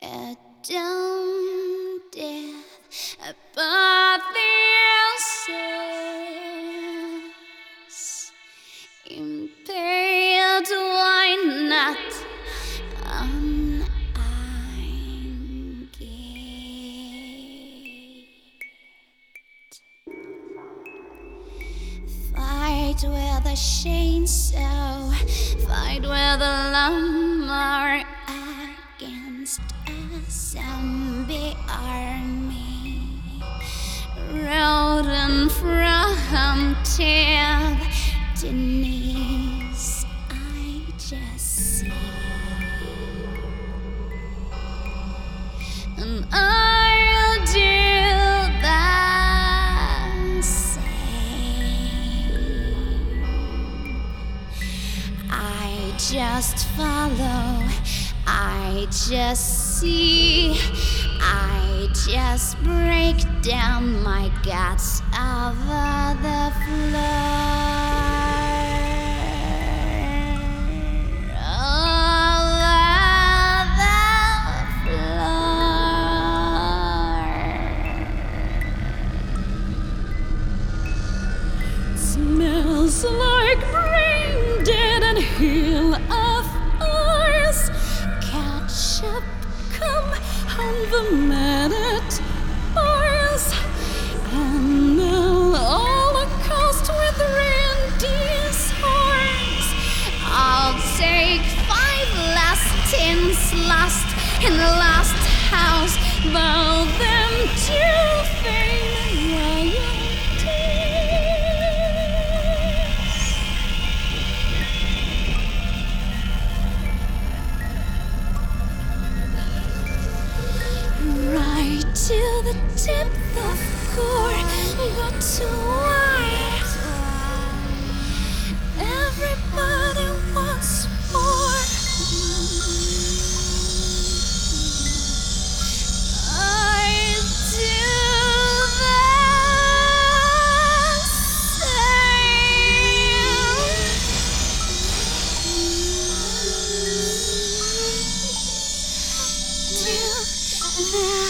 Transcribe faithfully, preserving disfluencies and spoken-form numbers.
A dumb death, apotheosis, impaled why not on ein gate. Fight with a chainsaw, fight with a lumber against a zombie army, rodent from tip to knees. I just see, and I'll do the same. I just follow, I just see, I just break down my guts over the floor, over the floor. Smells like brain dead and heel of ours. Ketchup come on the minute bars, and the Holocaust with Randy's horns. I'll take five last tins lost in the last house, bow them to fame and royalties. Right to the tip of core, but to why everybody wants more. I do the same. Do the